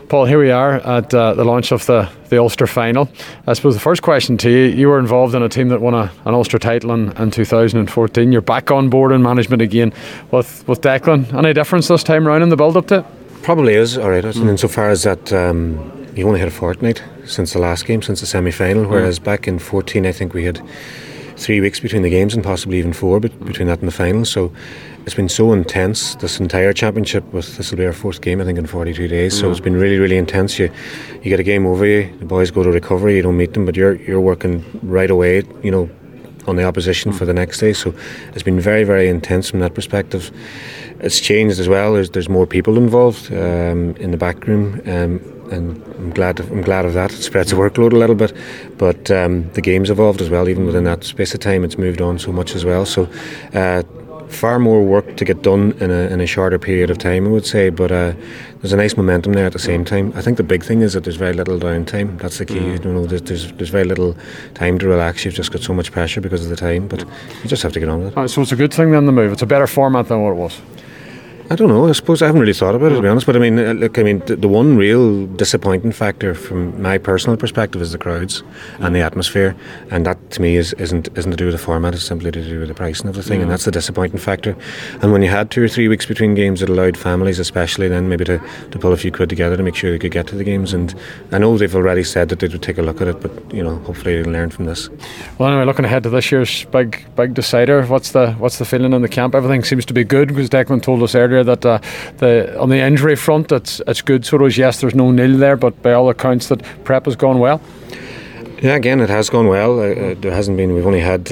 Paul, here we are at the launch of the Ulster final. I suppose the first question to you, you were involved in a team that won an Ulster title in 2014. You're back on board in management again with Declan. Any difference this time round in the build-up to it? Probably is, alright. Insofar as that you've only had a fortnight since the last game, since the semi-final, whereas back in 14 I think we had 3 weeks between the games and possibly even 4 between that and the final. So it's been so intense, this entire championship. This will be our 4th game I think in 42 days. So it's been really, really intense. You get a game over you, the boys go to recovery, you don't meet them, but you're working right away, on the opposition for the next day. So it's been very, very intense from that perspective. It's changed as well. There's more people involved in the back room, and I'm glad of that. It spreads the workload a little bit, but the game's evolved as well. Even within that space of time, it's moved on so much as well. So far more work to get done in a shorter period of time, I would say, but there's a nice momentum there at the same time. I think the big thing is that there's very little downtime. That's the key. There's very little time to relax. You've just got so much pressure because of the time, but you just have to get on with it. So it's a good thing then, the move. It's a better format than what it was. I don't know. I suppose I haven't really thought about it, to be honest. But the one real disappointing factor from my personal perspective is the crowds and the atmosphere, and that to me isn't to do with the format. It's simply to do with the pricing of the thing, and that's the disappointing factor. And when you had 2 or 3 weeks between games, it allowed families, especially then, maybe to pull a few quid together to make sure they could get to the games. And I know they've already said that they would take a look at it, but hopefully they'll learn from this. Well, anyway, looking ahead to this year's big decider, what's the feeling in the camp? Everything seems to be good, because Declan told us earlier that on the injury front it's good. So yes, there's no nil there, but by all accounts that prep has gone well. Yeah, again, it has gone well. There hasn't been. We've only had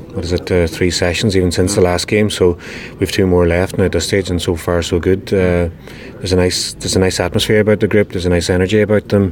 3 sessions even since the last game, so we've 2 more left now at this stage, and so far so good. There's a nice atmosphere about the group. There's a nice energy about them.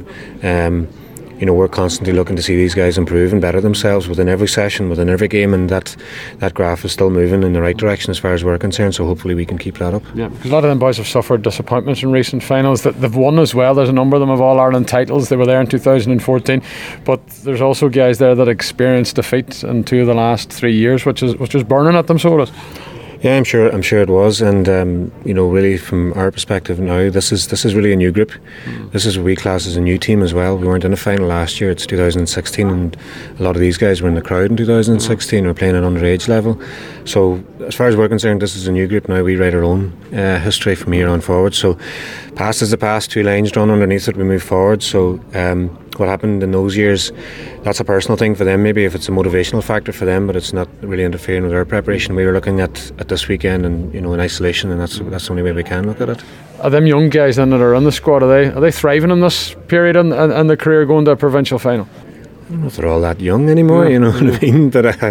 We're constantly looking to see these guys improve and better themselves within every session, within every game, and that graph is still moving in the right direction as far as we're concerned, so hopefully we can keep that up. Yeah, because a lot of them boys have suffered disappointments in recent finals that they've won as well. There's a number of them of All-Ireland titles. They were there in 2014, but there's also guys there that experienced defeat in 2 of the last 3 years, which is burning at them, so it is. Yeah, I'm sure it was, and really from our perspective now, this is really a new group. This is what we class as a new team as well. We weren't in a final last year. It's 2016, and a lot of these guys were in the crowd in 2016. We're playing at underage level. So as far as we're concerned, this is a new group now. We write our own history from here on forward. So past is the past. 2 lines drawn underneath it. We move forward. So what happened in those years, that's a personal thing for them, maybe, if it's a motivational factor for them, but it's not really interfering with our preparation. We were looking at this weekend and in isolation, and that's the only way we can look at it. Are them young guys then that are in the squad, are they thriving in this period and their career going to a provincial final? I don't know if they're all that young anymore, you know what I mean, but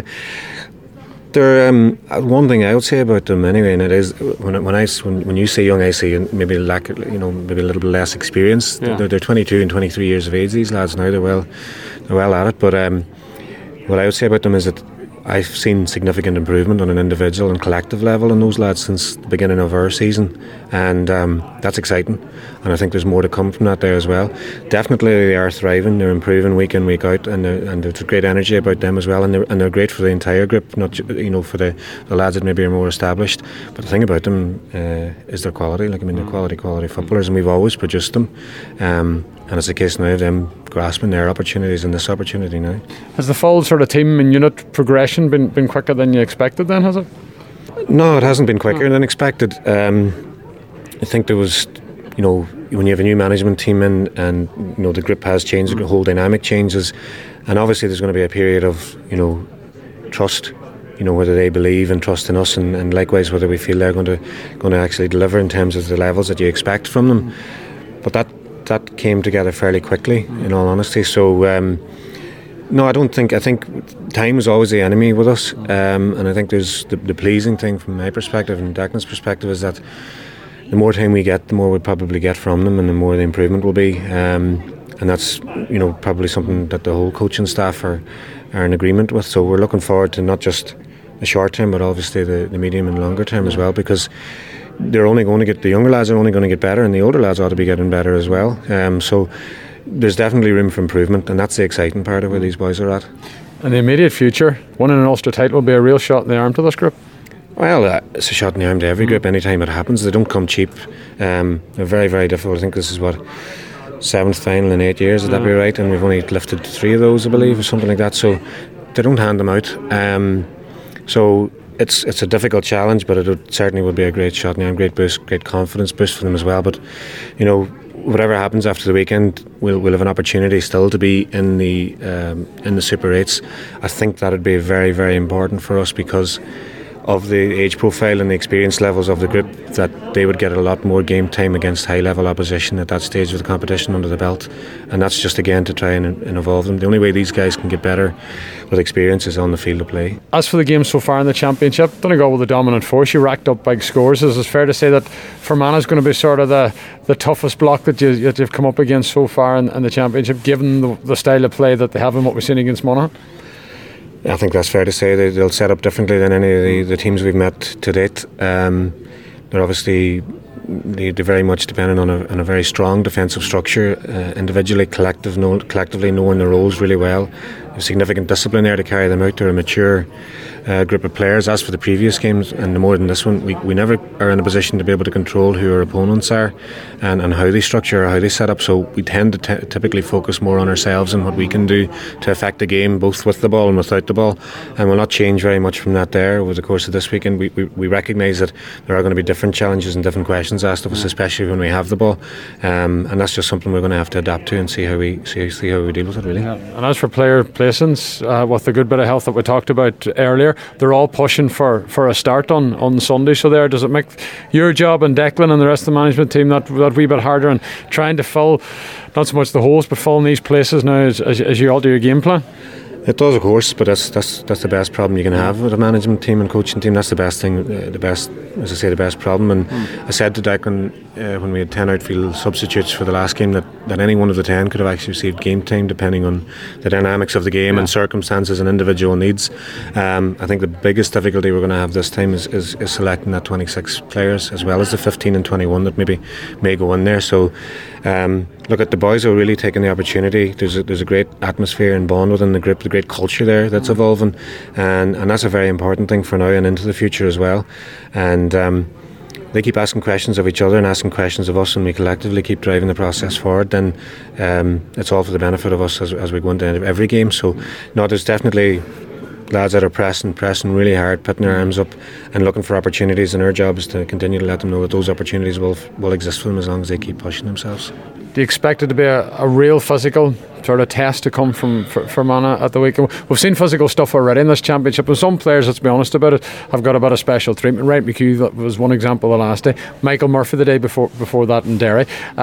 they're one thing I would say about them anyway, and it is when you say young, I say maybe maybe a little bit less experience. Yeah. They're 22 and 23 years of age. These lads now, they're well at it. But what I would say about them is that I've seen significant improvement on an individual and collective level in those lads since the beginning of our season, and that's exciting, and I think there's more to come from that there as well. Definitely they are thriving, they're improving week in, week out, and there's great energy about them as well, and they're great for the entire group, not for the lads that maybe are more established. But the thing about them is their quality. They're quality footballers, and we've always produced them, and it's a case now of them grasping their opportunities and this opportunity now. Has the full sort of team and unit progression been quicker than you expected then, has it? No, it hasn't been quicker than expected. I think there was, when you have a new management team in, and the group has changed, the whole dynamic changes, and obviously there's going to be a period of trust, whether they believe and trust in us, and likewise whether we feel they're going to actually deliver in terms of the levels that you expect from them. But that came together fairly quickly, in all honesty. So no, I think time is always the enemy with us, and I think there's the pleasing thing from my perspective and Declan's perspective is that the more time we get, the more we'll probably get from them, and the more the improvement will be, and that's probably something that the whole coaching staff are in agreement with. So we're looking forward to not just the short term, but obviously the medium and longer term as well, because the younger lads are only going to get better, and the older lads ought to be getting better as well. So there's definitely room for improvement, and that's the exciting part of where these boys are at. In the immediate future, winning an Ulster title will be a real shot in the arm to this group. Well, it's a shot in the arm to every group anytime it happens. They don't come cheap. They're very, very difficult. I think this is what 7th final in 8 years, would that be right? And we've only lifted 3 of those, I believe, or something like that. So they don't hand them out. So it's a difficult challenge, but it certainly would be a great shot now, and great boost, great confidence boost for them as well. But whatever happens after the weekend, we'll have an opportunity still to be in the Super 8s. I think that would be very, very important for us because of the age profile and the experience levels of the group, that they would get a lot more game time against high level opposition at that stage of the competition under the belt, and that's just again to try and evolve them. The only way these guys can get better with experience is on the field of play. As for the game so far in the championship, Donegal with the dominant force, you racked up big scores. Is it fair to say that Fermanagh is going to be sort of the toughest block that you've come up against so far in the championship, given the style of play that they have and what we've seen against Monaghan? I think that's fair to say. They'll set up differently than any of the teams we've met to date. They're obviously they're very much dependent on a very strong defensive structure, individually, collectively knowing their roles really well. There's significant discipline there to carry them out. They're a mature group of players. As for the previous games, and more than this one, we never are in a position to be able to control who our opponents are and how they structure or how they set up. So we tend to typically focus more on ourselves and what we can do to affect the game, both with the ball and without the ball. And we'll not change very much from that there over the course of this weekend. We recognise that there are going to be different challenges and different questions asked of us, especially when we have the ball. And that's just something we're going to have to adapt to and see how we deal with it, really. Yeah. And as for player placements, with the good bit of health that we talked about earlier, they're all pushing for a start on Sunday. So does it make your job and Declan and the rest of the management team that wee bit harder and trying to fill not so much the holes but filling these places now as you alter your game plan? It does, of course, but that's the best problem you can have with a management team and coaching team. That's the best thing, the best problem. And I said to Declan when we had 10 outfield substitutes for the last game that any one of the 10 could have actually received game time depending on the dynamics of the game and circumstances and individual needs. I think the biggest difficulty we're going to have this time is selecting that 26 players as well as the 15 and 21 that maybe may go in there. So look, at the boys are really taking the opportunity. There's a great atmosphere and bond within the group, the great culture there that's evolving, and that's a very important thing for now and into the future as well. And they keep asking questions of each other and asking questions of us, and we collectively keep driving the process forward, then it's all for the benefit of us as we go into every game. So no, there's definitely lads that are pressing really hard, putting their arms up and looking for opportunities, and our job is to continue to let them know that those opportunities will exist for them as long as they keep pushing themselves. Do you expect it to be a real physical sort of test to come from Fermanagh at the weekend? We've seen physical stuff already in this championship, and some players, let's be honest about it, have got a bit of special treatment. Right, McHugh, that was one example the last day. Michael Murphy the day before that in Derry,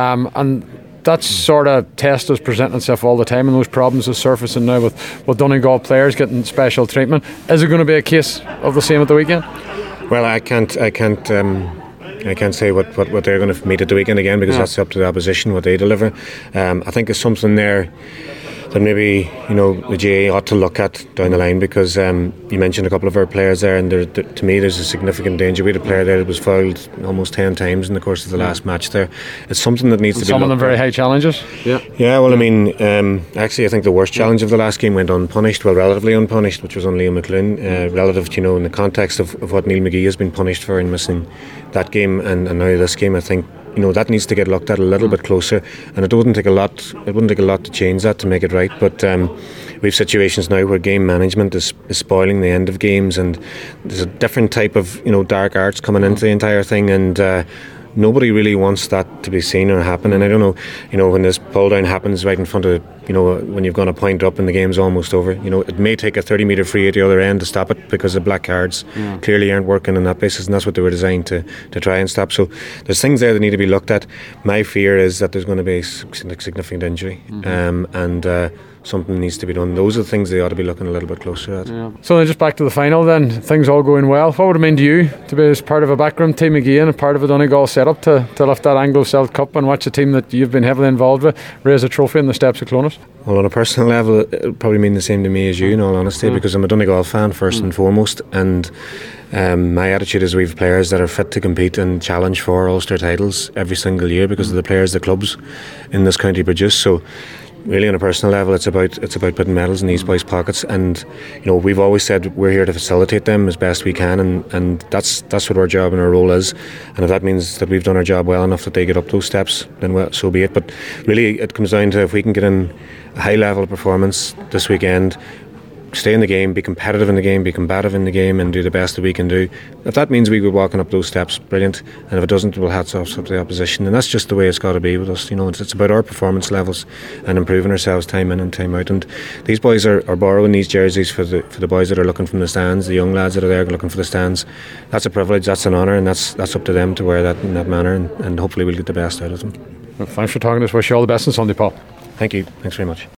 and that sort of test is presenting itself all the time, and those problems are surfacing now with Donegal players getting special treatment. Is it going to be a case of the same at the weekend? Well, I can't say what they're going to meet at the weekend again, because that's up to the opposition what they deliver. I think there's something there that maybe the GA ought to look at down the line, because you mentioned a couple of our players there, and to me there's a significant danger. We had a player there that was fouled almost 10 times in the course of the last match there. It's something that needs to be some of them very high challenges. Well, I mean, actually I think the worst challenge of the last game went unpunished, well, relatively unpunished, which was on Liam McLean, relative to in the context of what Neil McGee has been punished for in missing that game and now this game. I think that needs to get looked at a little bit closer, and it wouldn't take a lot to change that, to make it right. But we have situations now where game management is spoiling the end of games, and there's a different type of dark arts coming into the entire thing, and nobody really wants that to be seen or happen. And I don't know, when this pull down happens right in front of when you've gone a point up and the game's almost over, it may take a 30-metre free at the other end to stop it, because the black cards clearly aren't working on that basis, and that's what they were designed to try and stop. So there's things there that need to be looked at. My fear is that there's going to be significant injury, and something needs to be done. Those are the things they ought to be looking a little bit closer at. So then just back to the final then, things all going well. What would it mean to you to be as part of a backroom team again, a part of a Donegal setup, to lift that Anglo-Celt Cup and watch a team that you've been heavily involved with raise a trophy in the steps of Clones? Well, on a personal level, it would probably mean the same to me as you, in all honesty, because I'm a Donegal fan first and foremost, and my attitude is we have players that are fit to compete and challenge for Ulster titles every single year because of the players the clubs in this county produce. So really on a personal level, it's about putting medals in these boys' pockets, and we've always said we're here to facilitate them as best we can, and that's what our job and our role is. And if that means that we've done our job well enough that they get up those steps, then well, so be it. But really, it comes down to if we can get in a high level of performance this weekend, stay in the game, be competitive in the game, be combative in the game, and do the best that we can do. If that means we go walking up those steps, brilliant. And if it doesn't, we'll hats off to the opposition. And that's just the way it's got to be with us. It's about our performance levels and improving ourselves time in and time out. And these boys are borrowing these jerseys for the boys that are looking from the stands, the young lads that are there looking for the stands. That's a privilege, that's an honour, and that's up to them to wear that in that manner. And hopefully we'll get the best out of them. Well, thanks for talking to us. Wish you all the best on Sunday, Paul. Thank you. Thanks very much.